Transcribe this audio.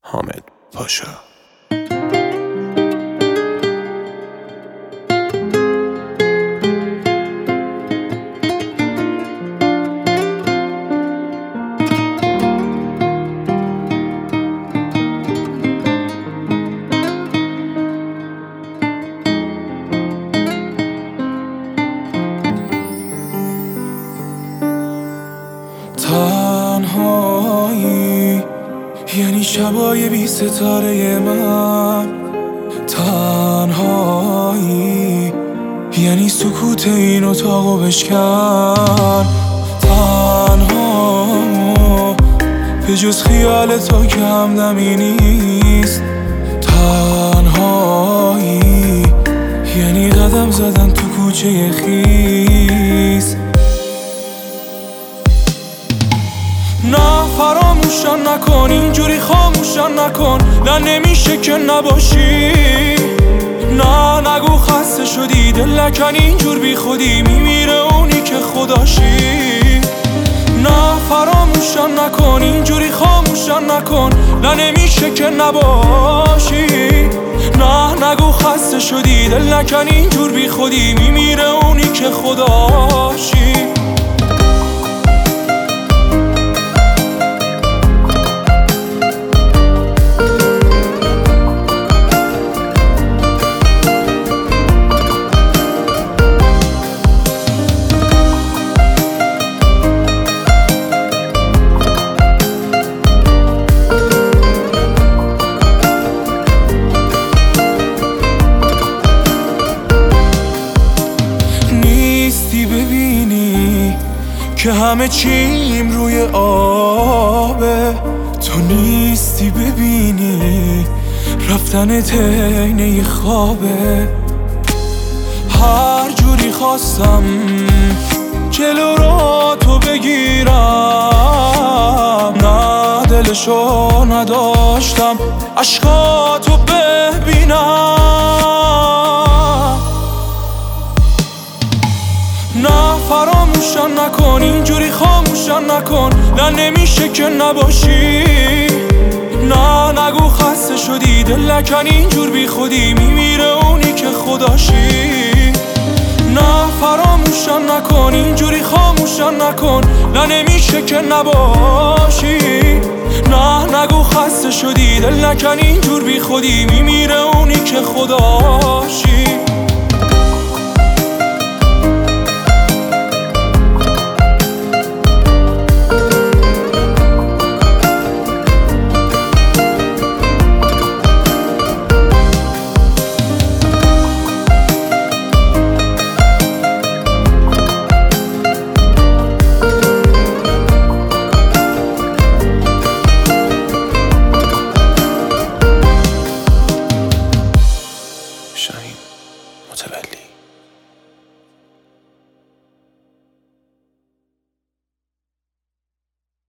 حامد پاشا. تنهایی یعنی شبای بی ستاره من، تنهایی یعنی سکوت این اتاقو بشکن. تنها به جز خیال تو که همدمی نیست. تنهایی یعنی قدم زدن تو کوچه خیس. نه فراموشم نکن، اینجوری خاموشم نکن، نه نمیشه که نباشی. نه نگو خسته شدی، دل نکن اینجور بی خودی، میمیره اونی که خداشی. نه فراموشم نکن، اینجوری خاموشم نکن، نه نمیشه که نباشی. نه نگو خسته شدی، دل نکن اینجور بی خودی، میمیره اونی که خداشی. ببینی که همه چیم روی آبه، تو نیستی ببینی رفتن عین خوابه. هر جوری خواستم جلو رو تو بگیرم، نه دلشو نداشتم عشقاتو ببینم. نه فراموشم نکن، اینجوری خاموشم نکن، نه نمیشه که نباشی. نه نگو خسته شدی، دل نکن اینجور بی خودی، میمیره اونی که خداشی. نه فراموشم نکن، اینجوری خاموشم نکن، نه نمیشه که نباشی. نه نگو خسته شدی، دل نکن اینجور بی خودی، میمیره اونی که خداشی. شاهین متولی.